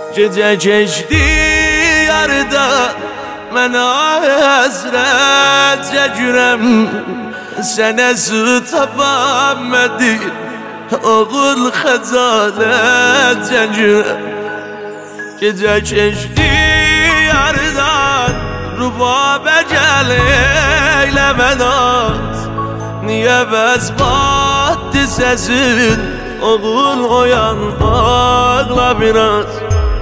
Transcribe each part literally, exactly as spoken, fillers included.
Gece geçti yarıda Mənə həsrət çəkirəm Sənə sıtapam mədir Oğul xəcalət çəkirəm Gece geçti yarıdan Rubabə gəl eyləmə naz Niyə vəzbatdı səsin Oğul oyan ağla biraz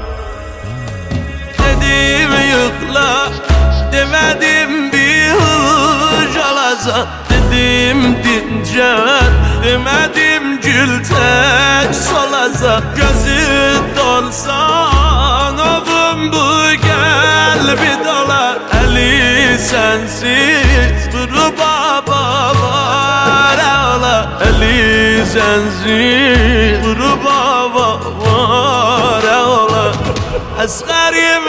Dedim yıkla demedim bir hıç alasan Dedim dincel demedim gül tek solasan Gözün dolsan oğlum bu kalbi dolar Eli sensiz duru baba var ağla Eli sensiz duru baba var ağla Əsqərim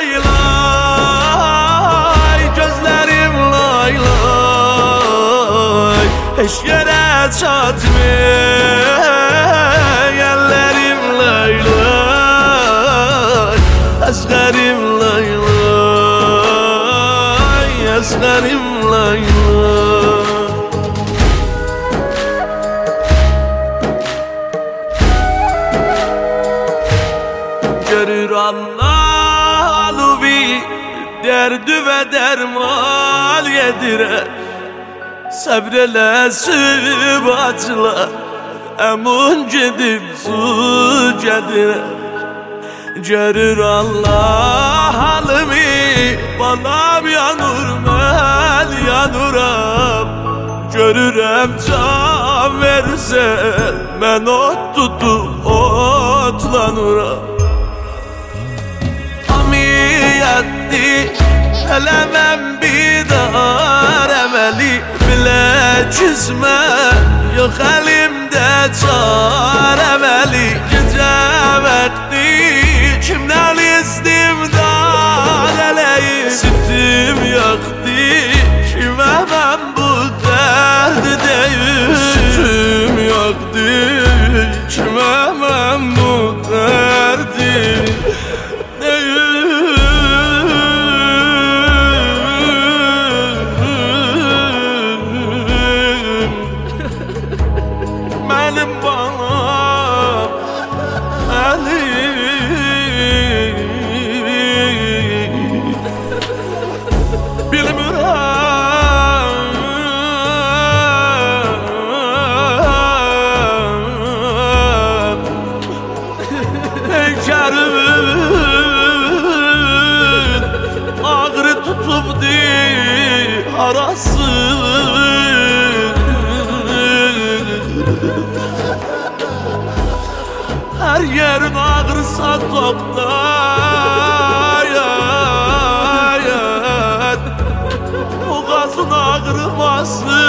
laylay, gözlərim laylay Heç yerə çatmır, əllərim laylay Əsqərim laylay, əsqərim laylay Görür Allah alubi Derdi ve dermal yedirer Səbrələsib acılar Əmun gedib su gədirər Görür Allah halimi Balam yanur mən yanuram Görürəm can versən Mən ot tutup otlanuram Amiyatdi Eləməm bidar əməli Bilə küsmə Yox əlimdə çar əməli Gecə vəqti Kimdən istimdad ələyim Sütüm yoxdi Kimə mən bu dərdi deyim Sütüm yoxdi Kimə mən bu dərdi Mənim balam Əli Bilmirəm Heykərimin Ağrı tutubdi arası Her yerin ağrısa toklayat Boğazın ağrımasın